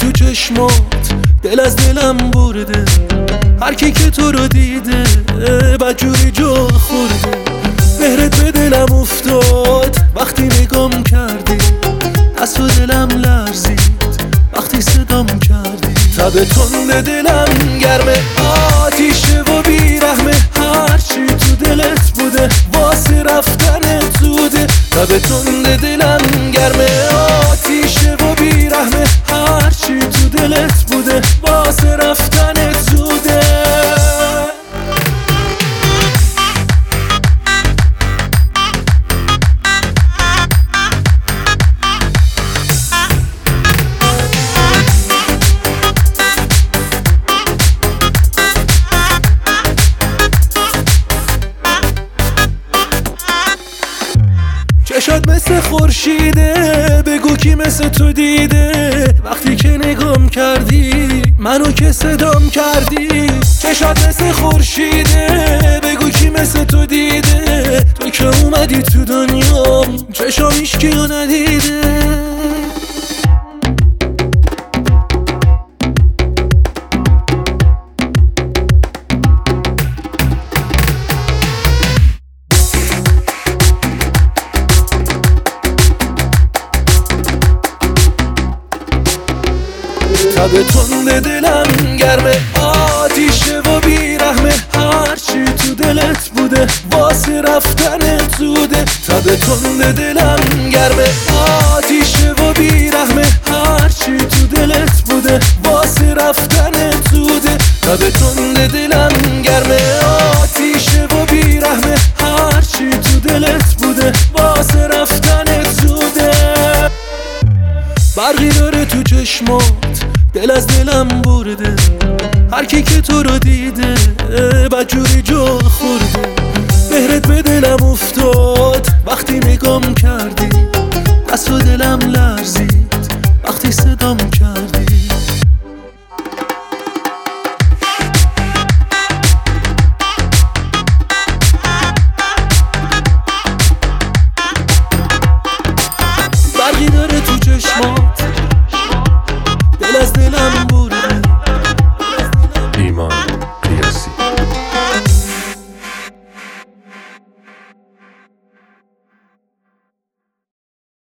تو چشمات دل از دلم برده. هر کی که تو رو دیده بدجوری جا خورده. مهرت به دلم افتاد وقتی نگام کردی. از تو دلم لرزید وقتی صدام کردی. تب تند دلم گرمه آتیشه و بیرحمه. هرچی تو دلت بوده واسه رفتنت زوده. تب تند دلم گرمه آتیشه و بیرحمه. هرچی تو دلت بوده واسه رفتنت زوده. چشات مثل خورشیده بگو کی مثل تو دیده. وقتی که نگام کردی منو که صدام کردی. چشات مثل خورشیده بگو کی مثل تو دیده. تو که اومدی تو دنیا چشام هیچکیو ندیده. تب تند دلم گرمه آتیشه و بیرحمه. هرچی تو دلت بوده واسه رفتنت زوده. تب تند دلم گرمه آتیشه و بیرحمه. هرچی تو دلت بوده واسه رفتنت زوده. تب تند دلم گرمه آتیشه و بیرحمه. هرچی تو دلت بوده واسه رفتنت زوده. برقی داره تو چشمات دل از دلم برده. هر کی که تو رو دیده بدجوری جا خورده. مهرت به دلم افتاد